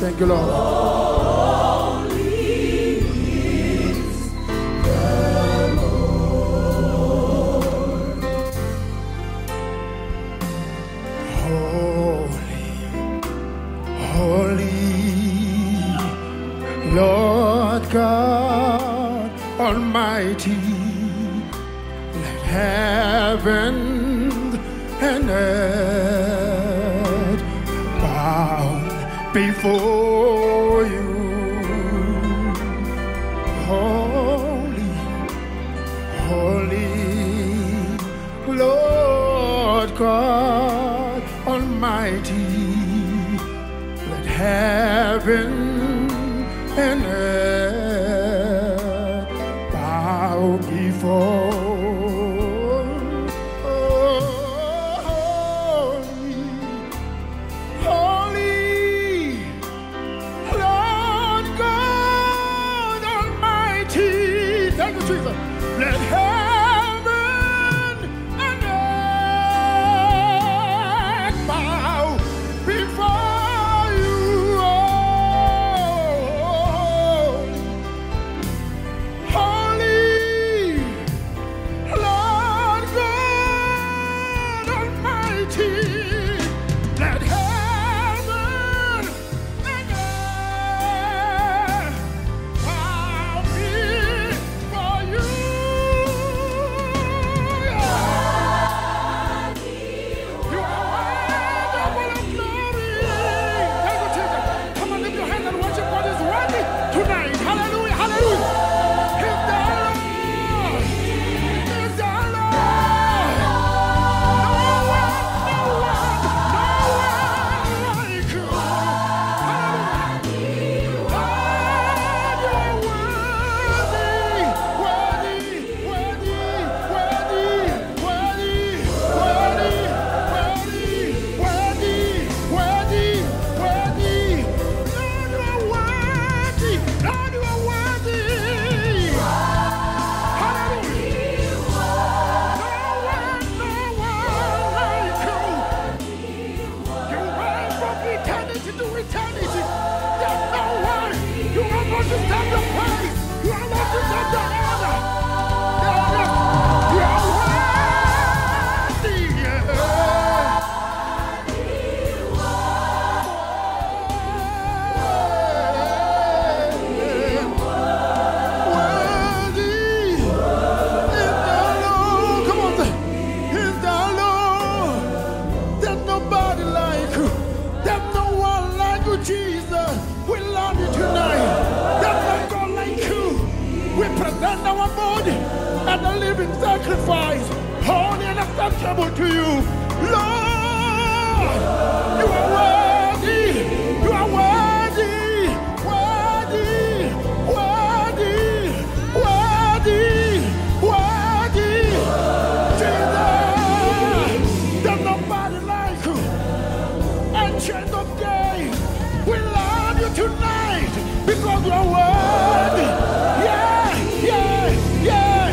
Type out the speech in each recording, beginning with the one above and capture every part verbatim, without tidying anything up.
Thank you, Lord. Lord God Almighty, let heaven and earth bow before you. Holy, holy, Lord God Almighty, let heaven and earth bow before. Oh, holy, holy, Lord God Almighty. Thank you, Jesus. Let heaven and earth bow before you. And a living sacrifice, holy and acceptable to you. Lord, you are worthy, you are worthy, worthy, worthy, worthy, worthy. Jesus, there's nobody like you. Ancient of days, we love you tonight because you are worthy. Yeah, yeah, yeah.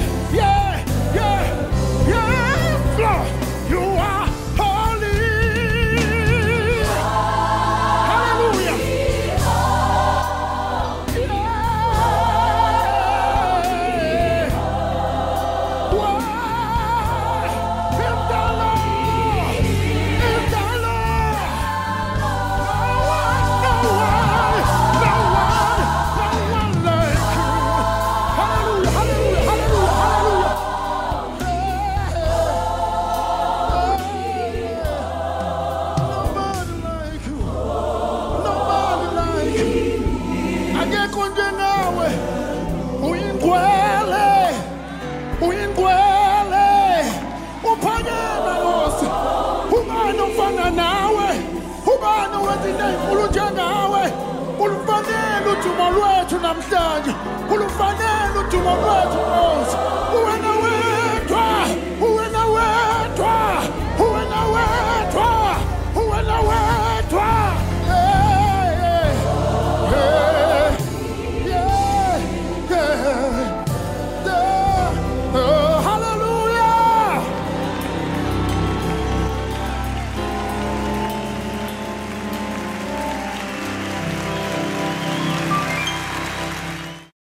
You are holy. Hallelujah. Ulufanele ujumo lwethu namhlanje, ulufanele ujumo lwethu Nkosi.